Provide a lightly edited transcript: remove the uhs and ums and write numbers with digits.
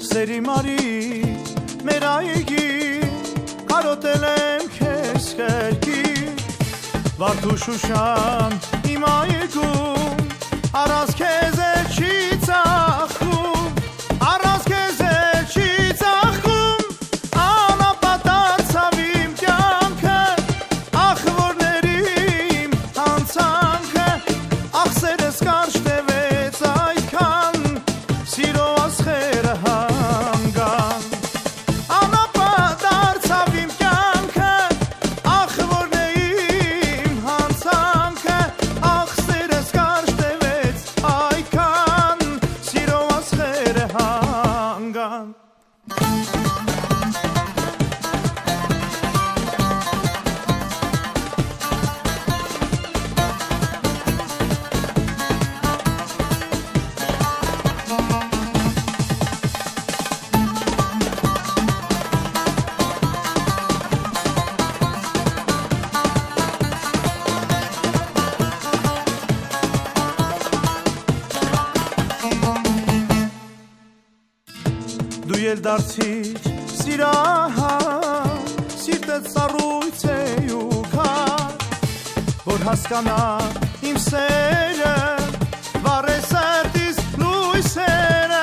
Սերի մարի մեր այգի կարոտել եմ քեզ քերքի Վարդու Շուշան իմ այգում առանց քեզ չի ծախում առանց քեզ չի ծախում անապատացավ իմ կյանքը ախ որներիմ հանցանքը ախ սերս կարճ տևեց այդքան սիրո ասխերը հանգան անապատացավ իմ կյանքը ախ որներիմ հանցանքը ախ սերս կարճ տևեց այդքան սիրո ասխերը հանգան Դու ել դարձիր սիրահար Սիրտդ սառույց է ու քար Որ հասկանա իմ սերը Վառե սրտիս լույսերը